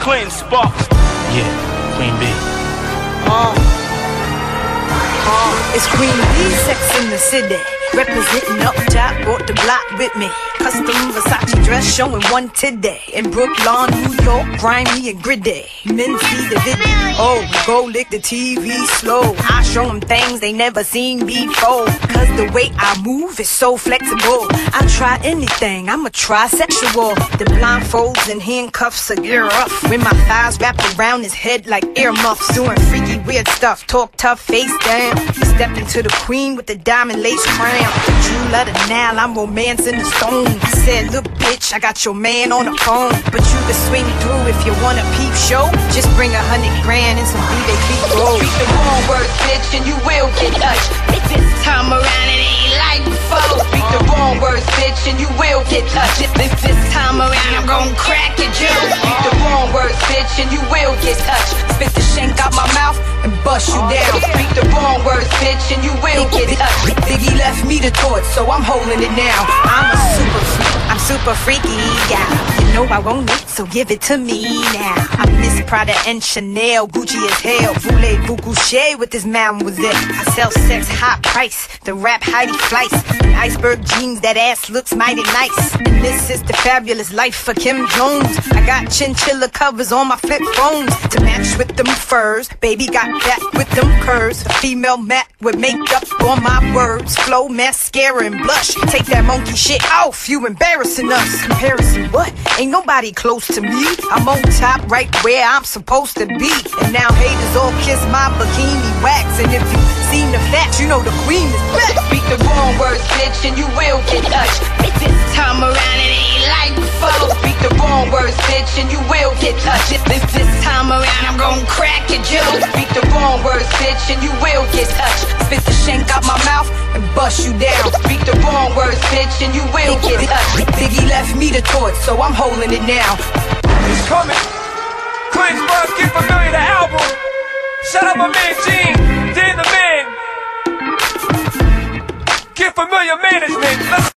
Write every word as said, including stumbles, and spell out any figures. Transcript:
Clinton Sparks. Yeah, Queen B. Uh, uh, it's Queen B, Sex in the City. Representing up top, brought the block with me. Custom Versace dress showing one today. In Brooklyn, New York, grimy and gritty. Men see the video. Oh, go lick the T V slow. I show them things they never seen before. Cause the way I move is so flexible. I try anything, I'm a trisexual. The blindfolds and handcuffs are gear up. When my thighs wrap around his head like earmuffs. Doing freaky weird stuff, talk tough, face down. Step into the queen with the diamond lace crown. Jewel of the Nile, I'm romancing the stone. I said, look bitch, I got your man on the phone. But you can swing through if you want a peep show. Just bring a hundred grand and some B B Q rolls. Speak the wrong words, bitch, and you will get touched. This time around it ain't like before. Speak the wrong words, bitch, and you will get touched. This, this time around I'm gon' crack your jaw. Speak the wrong words, bitch, and you will get touched. Spit the shank out my mouth and bust you down. Speak the wrong words, bitch, and you will get touched. Biggie left me the torch, so I'm holding it now. I'm a super freak, I'm super freaky, yeah. You know I want it, so give it to me now. I'm Miss Prada and Chanel, Gucci as hell. Voulez-vous coucher with this mademoiselle? I sell sex high price, the rap Heidi Fleiss. In iceberg jeans, that ass looks mighty nice. And this is the fabulous life for Kim Jones. I got chinchilla covers on my flip phones to match with them furs. Baby got that with them curves. A female matte with makeup on my words. Flow, mascara, and blush. Take that monkey shit off, you embarrassing us. Comparison, what? Ain't nobody close to me. I'm on top right where I'm supposed to be. And now haters all kiss my bikini wax. And if you seen the facts, you know the queen is back. Speak the wrong words, bitch, and you will get touched. This time around it ain't like before. Speak the wrong words, bitch, and you will get touched. This, this time around I'm gon' crack your jaw. Speak the wrong words, bitch, and you will get touched. Spit the shank out my mouth and bust you down. Speak the wrong words, bitch, and you will get touched. Biggie left me the torch, so I'm holding it now. It's coming. Clinton Sparks, Get Familiar, the album. Shout out my man Gene, Dan the man. Get Familiar Management. Let's